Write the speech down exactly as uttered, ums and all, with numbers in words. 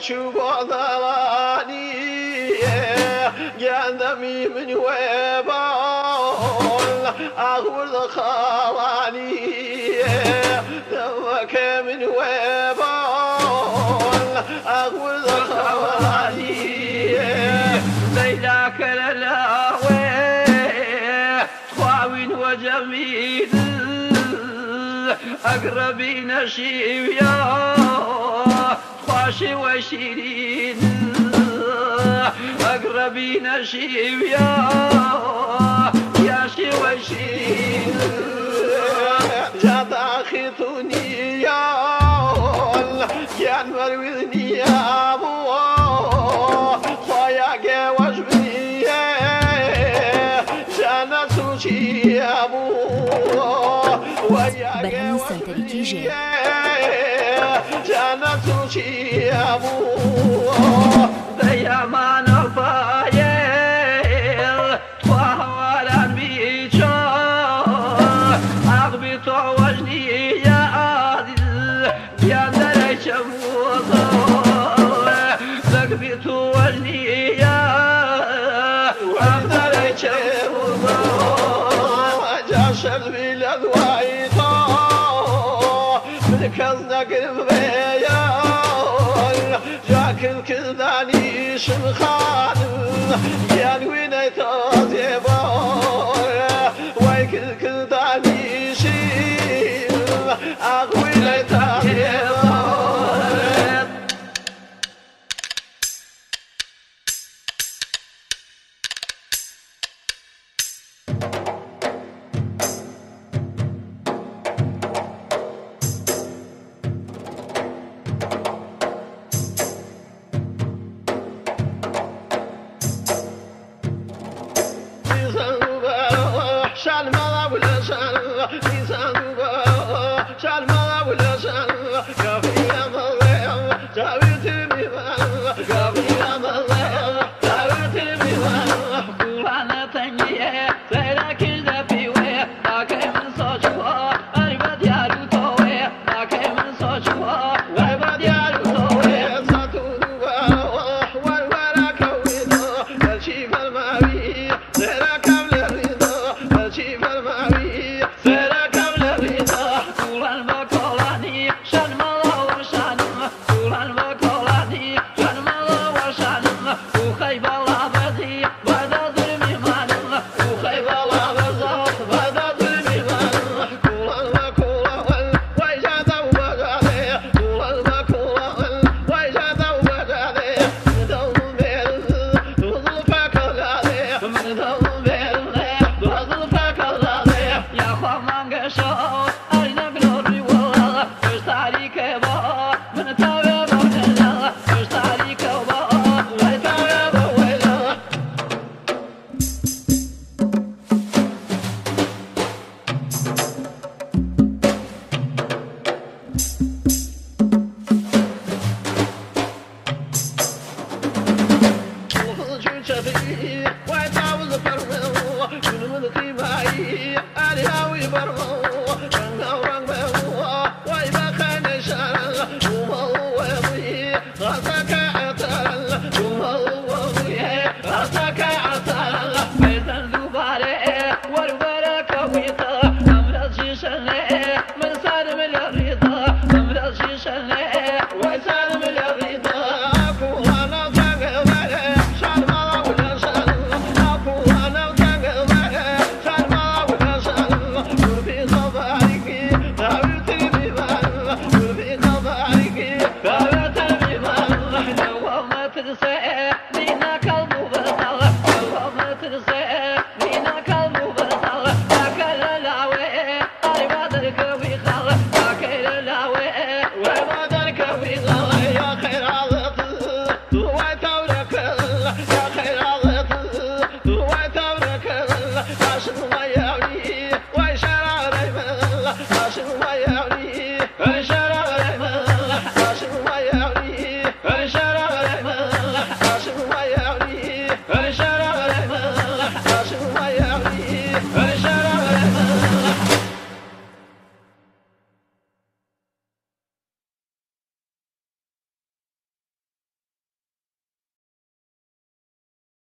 شو بضواني قدمي من وبال أغول خواني دمك من وبال أغول خواني ليلاك للاوي خواوين وجميل أقربي نشيب يا خواشي وشيرين أقربي نشيب يا ياشي وشيرين جاد أخيتوني يا كان مروذني يا أبو خوايا قواش بني جانا سوشي يا أبو بەرهەمی سەنتەری کیژێ جانا سوشي يا أبو دەیامان ئەڵفایێڵ توا هەواران بیچۆ ئاغبی تۆ وەژنی یا عادل بیان دەرەی چەمووەڵە لەگبی تو وەژنی یا ئام دەرەی چەمووەڵە جا شەرمی لە دوای تۆ من کەس نەگرم بێیە جاکن کردانی شم خانم گیان وینەی تازێ بۆ وای کرد کردانی شیم ئاغ وینەی تازێ بۆ شال ما ولا شال لسان شال ما